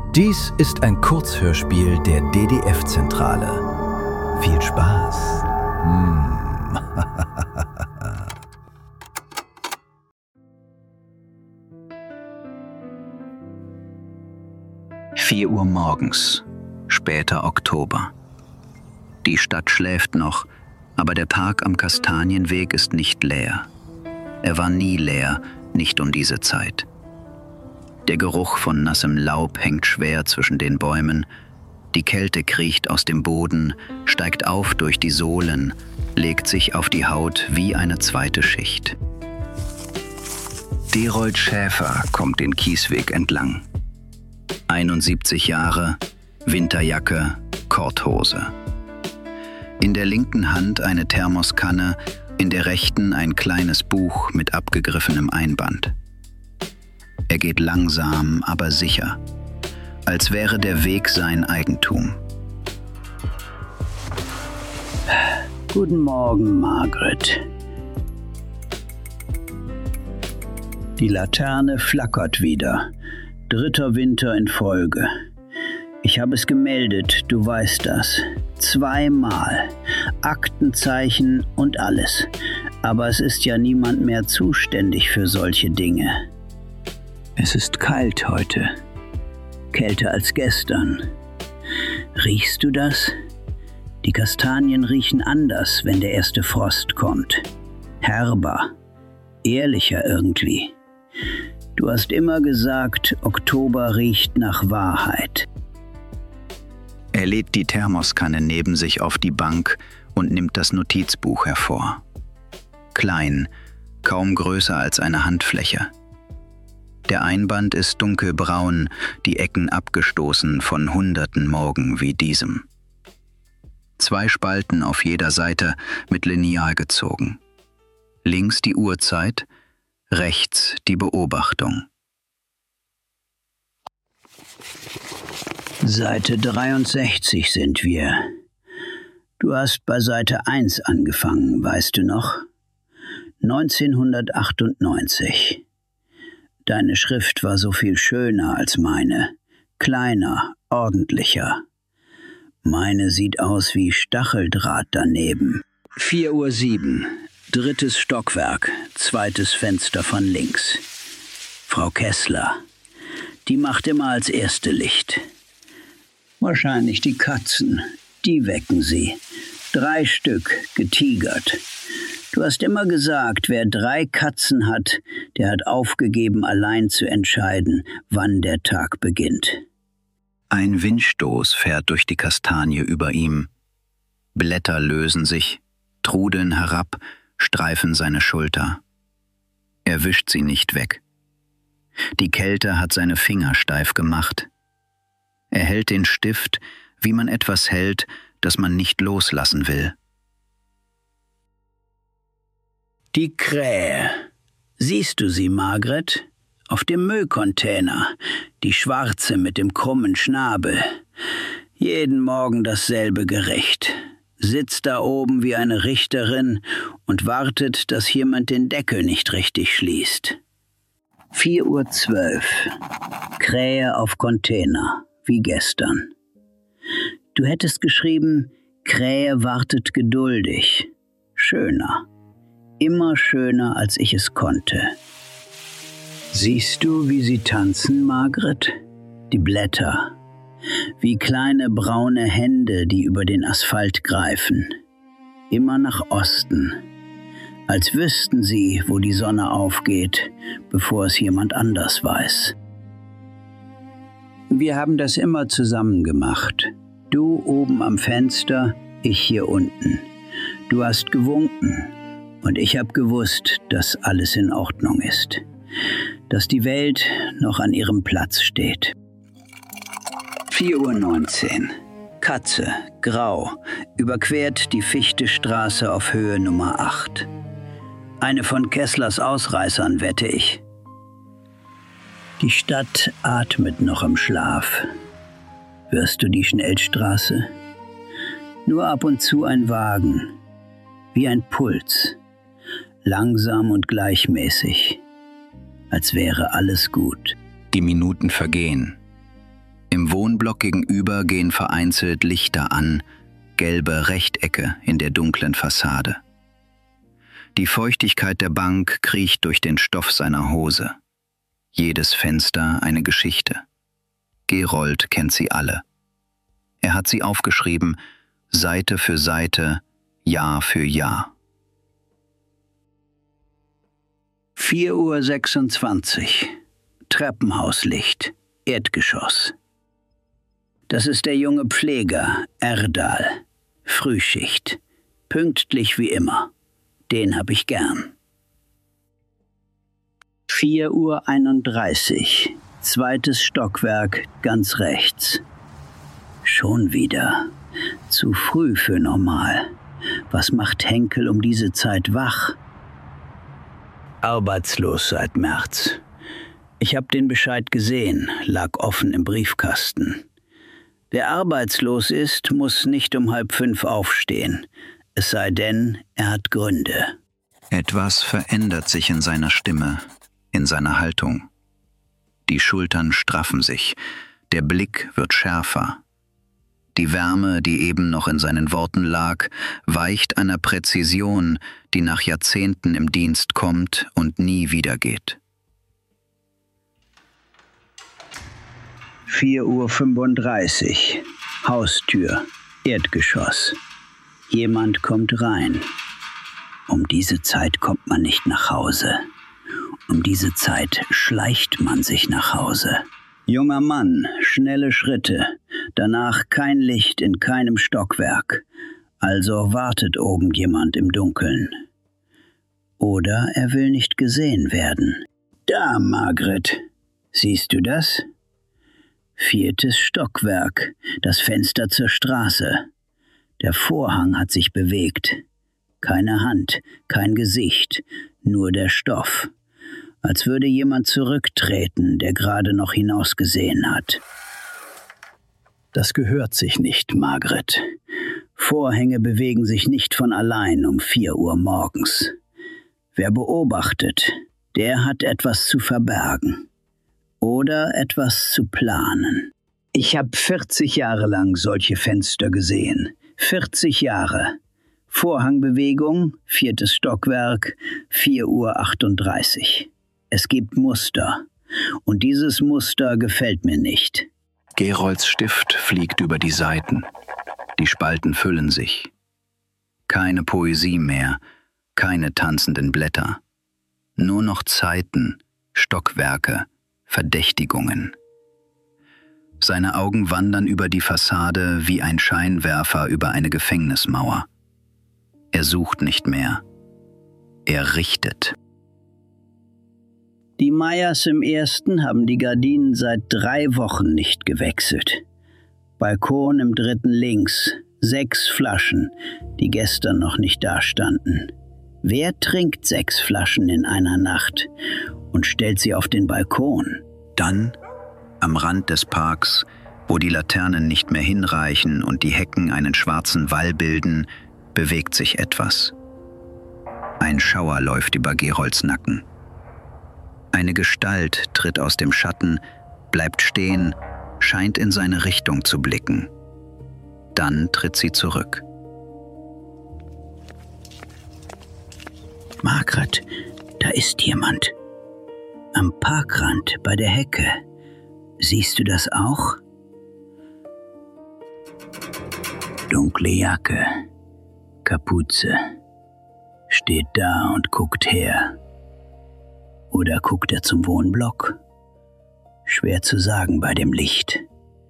Dies ist ein Kurzhörspiel der DDF-Zentrale. Viel Spaß! 4 Uhr morgens, später Oktober. Die Stadt schläft noch, aber der Park am Kastanienweg ist nicht leer. Er war nie leer, nicht um diese Zeit. Der Geruch von nassem Laub hängt schwer zwischen den Bäumen. Die Kälte kriecht aus dem Boden, steigt auf durch die Sohlen, legt sich auf die Haut wie eine zweite Schicht. Derold Schäfer kommt den Kiesweg entlang. 71 Jahre, Winterjacke, Korthose. In der linken Hand eine Thermoskanne, in der rechten ein kleines Buch mit abgegriffenem Einband. Er geht langsam, aber sicher, als wäre der Weg sein Eigentum. Guten Morgen, Margaret. Die Laterne flackert wieder. 3. Winter in Folge. Ich habe es gemeldet, du weißt das. 2-mal. Aktenzeichen und alles. Aber es ist ja niemand mehr zuständig für solche Dinge. Es ist kalt heute. Kälter als gestern. Riechst du das? Die Kastanien riechen anders, wenn der erste Frost kommt. Herber. Ehrlicher irgendwie. Du hast immer gesagt, Oktober riecht nach Wahrheit. Er lädt die Thermoskanne neben sich auf die Bank und nimmt das Notizbuch hervor. Klein, kaum größer als eine Handfläche. Der Einband ist dunkelbraun, die Ecken abgestoßen von hunderten Morgen wie diesem. 2 Spalten auf jeder Seite mit Lineal gezogen. Links die Uhrzeit, rechts die Beobachtung. Seite 63 sind wir. Du hast bei Seite 1 angefangen, weißt du noch? 1998. Deine Schrift war so viel schöner als meine. Kleiner, ordentlicher. Meine sieht aus wie Stacheldraht daneben. 4:07 Uhr. 3. Stockwerk, 2. Fenster von links. Frau Kessler. Die macht immer als erste Licht. Wahrscheinlich die Katzen. Die wecken sie. 3 Stück, getigert. Du hast immer gesagt, wer 3 Katzen hat, der hat aufgegeben, allein zu entscheiden, wann der Tag beginnt. Ein Windstoß fährt durch die Kastanie über ihm. Blätter lösen sich, trudeln herab, streifen seine Schulter. Er wischt sie nicht weg. Die Kälte hat seine Finger steif gemacht. Er hält den Stift, wie man etwas hält, das man nicht loslassen will. Die Krähe. Siehst du sie, Margaret? Auf dem Müllcontainer. Die schwarze mit dem krummen Schnabel. Jeden Morgen dasselbe Gericht. Sitzt da oben wie eine Richterin und wartet, dass jemand den Deckel nicht richtig schließt. 4:12 Uhr. Krähe auf Container, wie gestern. Du hättest geschrieben, Krähe wartet geduldig. Schöner. Immer schöner, als ich es konnte. Siehst du, wie sie tanzen, Margaret? Die Blätter. Wie kleine braune Hände, die über den Asphalt greifen. Immer nach Osten. Als wüssten sie, wo die Sonne aufgeht, bevor es jemand anders weiß. Wir haben das immer zusammen gemacht. Du oben am Fenster, ich hier unten. Du hast gewunken. Und ich habe gewusst, dass alles in Ordnung ist. Dass die Welt noch an ihrem Platz steht. 4:19 Uhr. Katze, grau, überquert die Fichtestraße auf Höhe Nummer 8. Eine von Kesslers Ausreißern, wette ich. Die Stadt atmet noch im Schlaf. Hörst du die Schnellstraße? Nur ab und zu ein Wagen. Wie ein Puls. Langsam und gleichmäßig. Als wäre alles gut. Die Minuten vergehen. Im Wohnblock gegenüber gehen vereinzelt Lichter an, gelbe Rechtecke in der dunklen Fassade. Die Feuchtigkeit der Bank kriecht durch den Stoff seiner Hose. Jedes Fenster eine Geschichte. Gerold kennt sie alle. Er hat sie aufgeschrieben, Seite für Seite, Jahr für Jahr. 4:26 Uhr. Treppenhauslicht, Erdgeschoss. Das ist der junge Pfleger, Erdal. Frühschicht. Pünktlich wie immer. Den hab ich gern. 4:31 Uhr. Zweites Stockwerk, ganz rechts. Schon wieder. Zu früh für normal. Was macht Henkel um diese Zeit wach? Arbeitslos seit März. Ich hab den Bescheid gesehen, lag offen im Briefkasten. Wer arbeitslos ist, muss nicht um 4:30 aufstehen. Es sei denn, er hat Gründe. Etwas verändert sich in seiner Stimme, in seiner Haltung. Die Schultern straffen sich, der Blick wird schärfer. Die Wärme, die eben noch in seinen Worten lag, weicht einer Präzision, die nach Jahrzehnten im Dienst kommt und nie wiedergeht. 4:35 Uhr. Haustür, Erdgeschoss. Jemand kommt rein. Um diese Zeit kommt man nicht nach Hause. Um diese Zeit schleicht man sich nach Hause. Junger Mann, schnelle Schritte, danach kein Licht in keinem Stockwerk. Also wartet oben jemand im Dunkeln. Oder er will nicht gesehen werden. Da, Margret. Siehst du das? 4. Stockwerk, das Fenster zur Straße. Der Vorhang hat sich bewegt. Keine Hand, kein Gesicht, nur der Stoff. Als würde jemand zurücktreten, der gerade noch hinausgesehen hat. Das gehört sich nicht, Margret. Vorhänge bewegen sich nicht von allein um 4 Uhr morgens. Wer beobachtet, der hat etwas zu verbergen. Oder etwas zu planen. Ich habe 40 Jahre lang solche Fenster gesehen. 40 Jahre. Vorhangbewegung, 4. Stockwerk, 4:38 Uhr. Es gibt Muster. Und dieses Muster gefällt mir nicht. Gerolds Stift fliegt über die Seiten. Die Spalten füllen sich. Keine Poesie mehr, keine tanzenden Blätter. Nur noch Zeiten, Stockwerke, Verdächtigungen. Seine Augen wandern über die Fassade wie ein Scheinwerfer über eine Gefängnismauer. Er sucht nicht mehr. Er richtet. Die Meyers im 1. haben die Gardinen seit 3 Wochen nicht gewechselt. Balkon im 3. links, 6 Flaschen, die gestern noch nicht dastanden. Wer trinkt 6 Flaschen in einer Nacht und stellt sie auf den Balkon? Dann, am Rand des Parks, wo die Laternen nicht mehr hinreichen und die Hecken einen schwarzen Wall bilden, bewegt sich etwas. Ein Schauer läuft über Gerolds Nacken. Eine Gestalt tritt aus dem Schatten, bleibt stehen, scheint in seine Richtung zu blicken. Dann tritt sie zurück. Margret, da ist jemand. Am Parkrand bei der Hecke. Siehst du das auch? Dunkle Jacke, Kapuze. Steht da und guckt her. Oder guckt er zum Wohnblock? Schwer zu sagen bei dem Licht.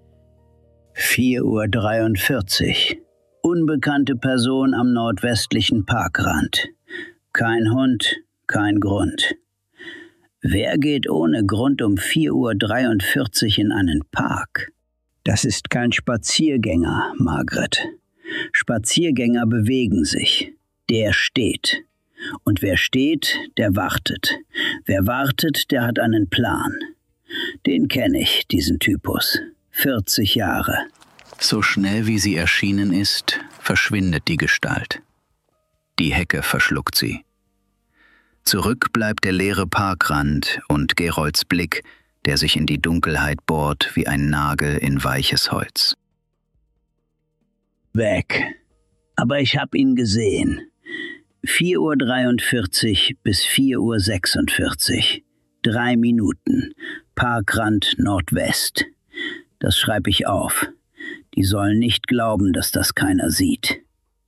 4:43 Uhr. Unbekannte Person am nordwestlichen Parkrand. Kein Hund, kein Grund. Wer geht ohne Grund um 4:43 Uhr in einen Park? Das ist kein Spaziergänger, Margret. Spaziergänger bewegen sich. Der steht. Und wer steht, der wartet. Wer wartet, der hat einen Plan. Den kenne ich, diesen Typus. 40 Jahre. So schnell wie sie erschienen ist, verschwindet die Gestalt. Die Hecke verschluckt sie. Zurück bleibt der leere Parkrand und Gerolds Blick, der sich in die Dunkelheit bohrt wie ein Nagel in weiches Holz. Weg. Aber ich hab ihn gesehen. 4:43 bis 4:46. 3 Minuten. Parkrand Nordwest. Das schreibe ich auf. Die sollen nicht glauben, dass das keiner sieht.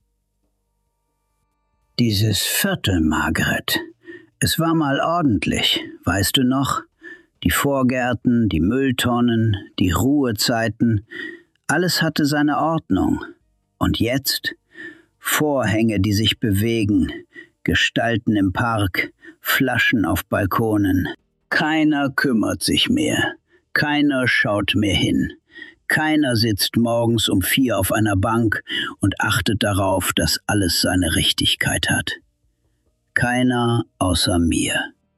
Dieses Viertel, Margaret. Es war mal ordentlich, weißt du noch? Die Vorgärten, die Mülltonnen, die Ruhezeiten. Alles hatte seine Ordnung. Und jetzt? Vorhänge, die sich bewegen, Gestalten im Park, Flaschen auf Balkonen. Keiner kümmert sich mehr, keiner schaut mehr hin. Keiner sitzt morgens um 4 auf einer Bank und achtet darauf, dass alles seine Richtigkeit hat. Keiner außer mir.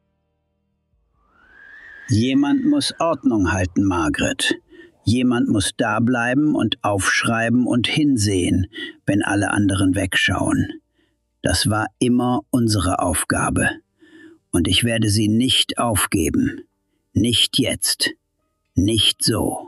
Jemand muss Ordnung halten, Margaret. Jemand muss da bleiben und aufschreiben und hinsehen, wenn alle anderen wegschauen. Das war immer unsere Aufgabe. Und ich werde sie nicht aufgeben. Nicht jetzt. Nicht so.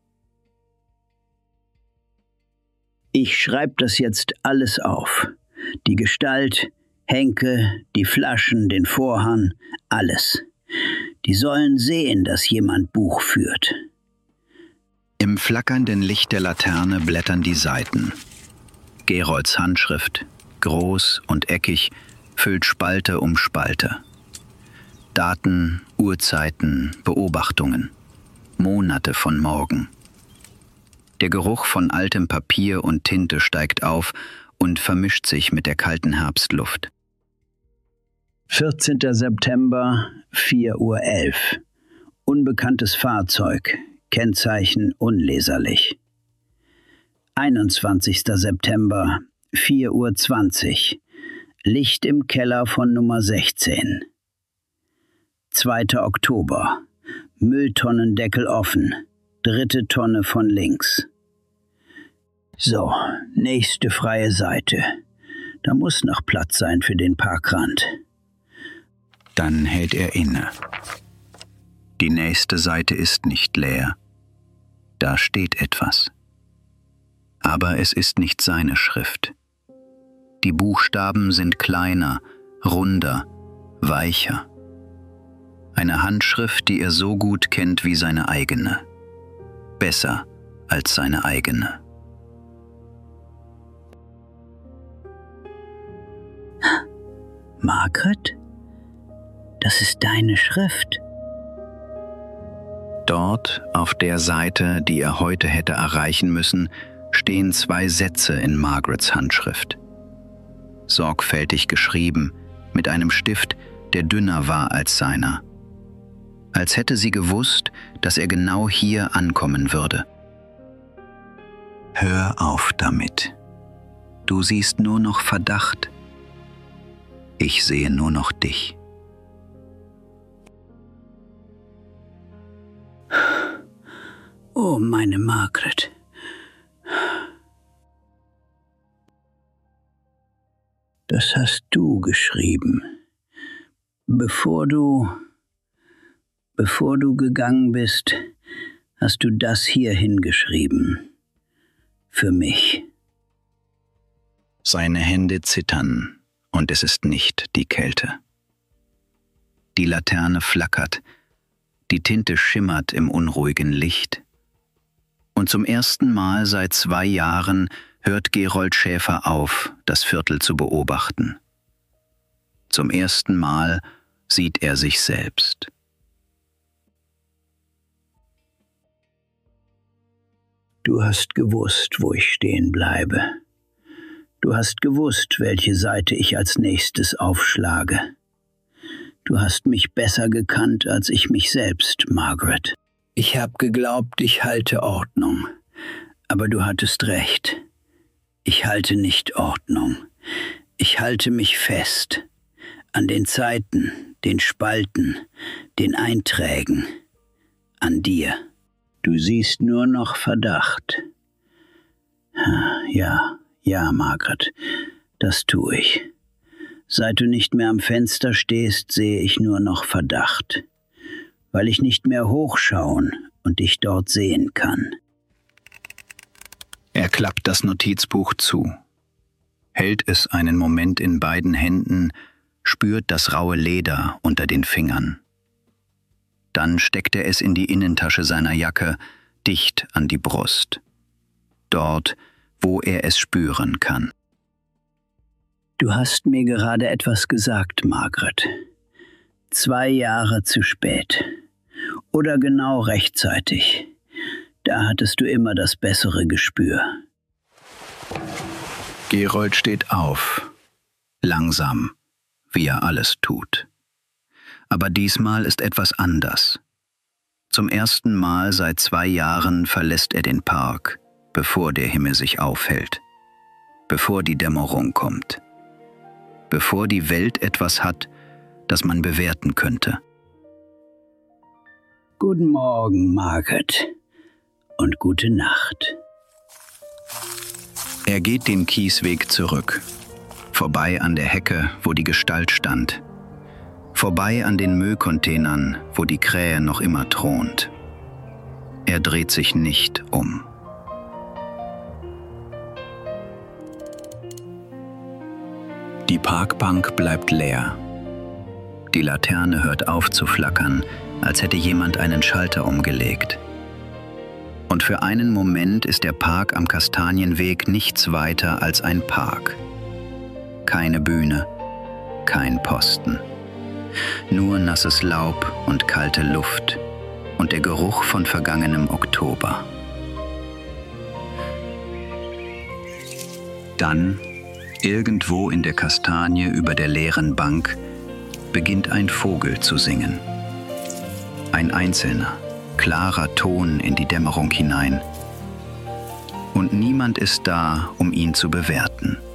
Ich schreibe das jetzt alles auf. Die Gestalt, Henke, die Flaschen, den Vorhang, alles. Die sollen sehen, dass jemand Buch führt. Im flackernden Licht der Laterne blättern die Seiten. Gerolds Handschrift, groß und eckig, füllt Spalte um Spalte. Daten, Uhrzeiten, Beobachtungen. Monate von morgen. Der Geruch von altem Papier und Tinte steigt auf und vermischt sich mit der kalten Herbstluft. 14. September, 4:11 Uhr. Unbekanntes Fahrzeug. Kennzeichen unleserlich. 21. September, 4:20 Uhr. Licht im Keller von Nummer 16. 2. Oktober. Mülltonnendeckel offen. 3. Tonne von links. So, nächste freie Seite. Da muss noch Platz sein für den Parkrand. Dann hält er inne. Die nächste Seite ist nicht leer. Da steht etwas. Aber es ist nicht seine Schrift. Die Buchstaben sind kleiner, runder, weicher. Eine Handschrift, die er so gut kennt wie seine eigene. Besser als seine eigene. Margaret? Das ist deine Schrift. Dort, auf der Seite, die er heute hätte erreichen müssen, stehen 2 Sätze in Margarets Handschrift. Sorgfältig geschrieben, mit einem Stift, der dünner war als seiner. Als hätte sie gewusst, dass er genau hier ankommen würde. Hör auf damit. Du siehst nur noch Verdacht. Ich sehe nur noch dich. Oh, meine Margaret. Das hast du geschrieben. Bevor du gegangen bist, hast du das hier hingeschrieben. Für mich. Seine Hände zittern, und es ist nicht die Kälte. Die Laterne flackert, die Tinte schimmert im unruhigen Licht. Und zum ersten Mal seit 2 Jahren hört Gerold Schäfer auf, das Viertel zu beobachten. Zum ersten Mal sieht er sich selbst. Du hast gewusst, wo ich stehen bleibe. Du hast gewusst, welche Seite ich als nächstes aufschlage. Du hast mich besser gekannt als ich mich selbst, Margaret. Ich habe geglaubt, ich halte Ordnung. Aber du hattest recht. Ich halte nicht Ordnung. Ich halte mich fest. An den Zeiten, den Spalten, den Einträgen. An dir. Du siehst nur noch Verdacht. Ja, Margaret, das tue ich. Seit du nicht mehr am Fenster stehst, sehe ich nur noch Verdacht. weil ich nicht mehr hochschauen und dich dort sehen kann. Er klappt das Notizbuch zu, hält es einen Moment in beiden Händen, spürt das raue Leder unter den Fingern. Dann steckt er es in die Innentasche seiner Jacke, dicht an die Brust. Dort, wo er es spüren kann. Du hast mir gerade etwas gesagt, Margaret. 2 Jahre zu spät. Oder genau rechtzeitig. Da hattest du immer das bessere Gespür. Gerold steht auf. Langsam, wie er alles tut. Aber diesmal ist etwas anders. Zum ersten Mal seit 2 Jahren verlässt er den Park, bevor der Himmel sich aufhellt. Bevor die Dämmerung kommt. Bevor die Welt etwas hat, das man bewerten könnte. Guten Morgen, Margaret. Und gute Nacht. Er geht den Kiesweg zurück. Vorbei an der Hecke, wo die Gestalt stand. Vorbei an den Müllcontainern, wo die Krähe noch immer thront. Er dreht sich nicht um. Die Parkbank bleibt leer. Die Laterne hört auf zu flackern, als hätte jemand einen Schalter umgelegt. Und für einen Moment ist der Park am Kastanienweg nichts weiter als ein Park. Keine Bühne, kein Posten. Nur nasses Laub und kalte Luft und der Geruch von vergangenem Oktober. Dann, irgendwo in der Kastanie über der leeren Bank, beginnt ein Vogel zu singen. Ein einzelner, klarer Ton in die Dämmerung hinein. Und niemand ist da, um ihn zu bewerten.